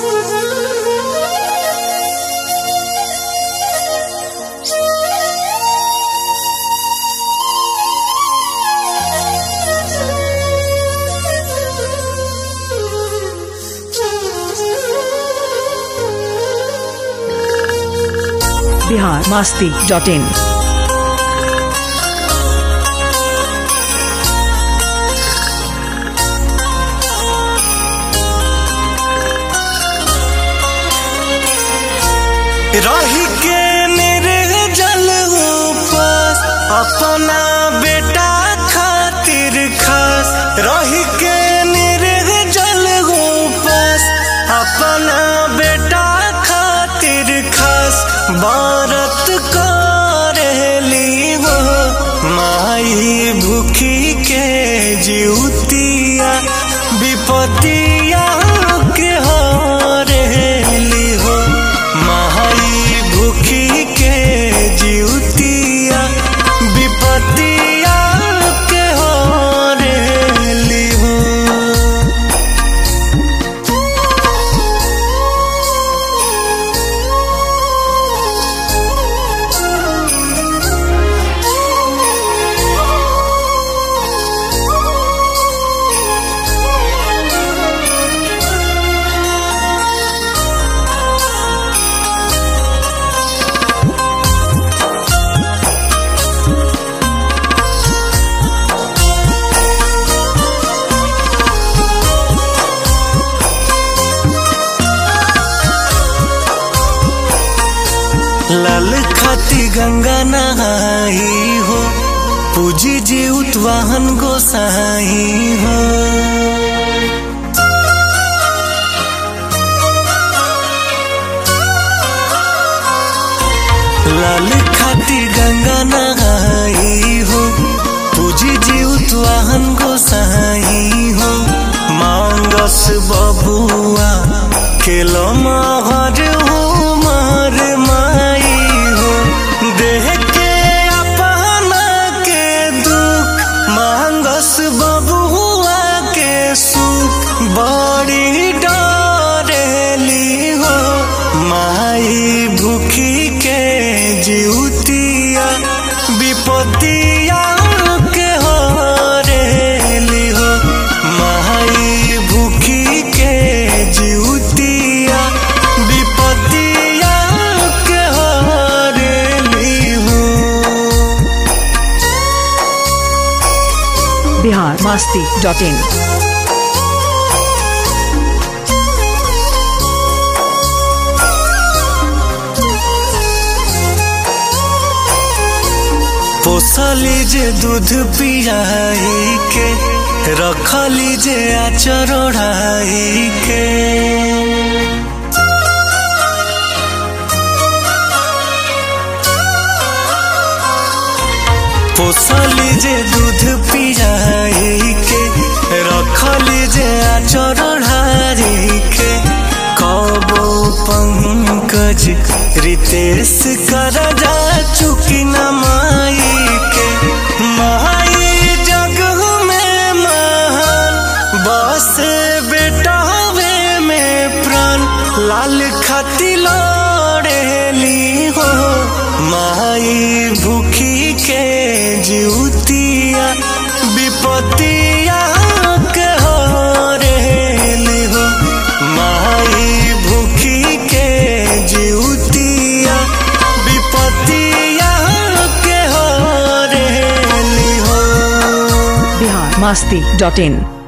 biharmasti.in। रही के मेरे जल उपास अपना बेटा खातिर खास, रही के मेरे जल उपास अपना बेटा खातिर खास, व्रत करेली वो माई भूखी के जीवतिया विपतिया के हरेली हो, माई भूखी के जीवतिया विपतिया के हरेली हो। लाल खाती गंगा नहाई हो, पूजी जीउत वाहन गोसाई हो, लाल खाती गंगा नहाई हो, पूजी जीउत वाहन गोसाई हो, मांगस बबुआ खेलो महर उमर माई हो, देह के अपना के दुख मांगस बबुआ के सुख, बड़ी डरेली हो माई भूखी के जीवतिया विपतिया के हरेली हो, माई भूखी के जीवतिया विपतिया के हरेली हो। biharmasti.in। पोसली जे दूध पियाई के, रखली जे आचर ओढ़ाई के, पोसली जे दूध पियाई के, रखली जे आचर ओढ़ाई के, कबो पंकज रितेश कर जा चुकी न माई के, माई जग में महान बस बेटा वे में प्राण, लाल खाती लड़ेली हो माई भूखी के जीवतिया विपतिया के हरेली हो, माई भूखी के जीवतिया विपतिया के हरेली हो। biharmasti.in।